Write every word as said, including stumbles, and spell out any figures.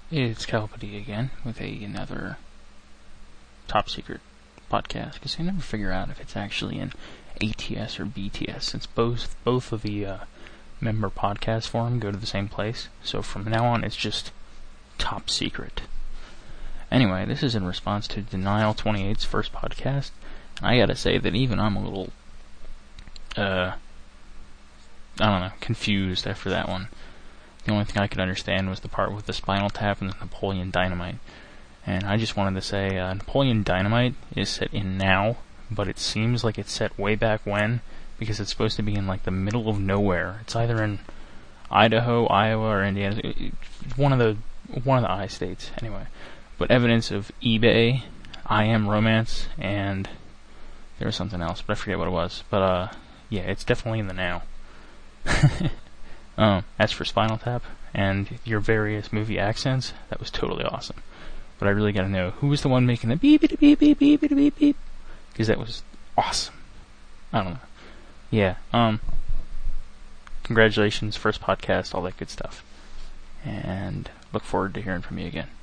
It's Calpity again with a, another top secret podcast, because I never figure out if it's actually in A T S or B T S, since both both of the uh, member podcast forum go to the same place. So from now on, it's just top secret. Anyway, this is in response to Denial twenty-eight's first podcast, and I gotta say that even I'm a little, uh, I don't know, confused after that one. The only thing I could understand was the part with the Spinal Tap and the Napoleon Dynamite. And I just wanted to say, uh, Napoleon Dynamite is set in now, but it seems like it's set way back when, because it's supposed to be in like the middle of nowhere. It's either in Idaho, Iowa, or Indiana. It's one of the one of the I states, anyway. But evidence of eBay, I Am Romance, and there was something else, but I forget what it was. But uh, yeah, it's definitely in the now. Um, as for Spinal Tap and your various movie accents, that was totally awesome. But I really gotta know, who was the one making the beep beep beep beep beep beep beep beep? Because that was awesome. I don't know. Yeah, um, congratulations, first podcast, all that good stuff. And look forward to hearing from you again.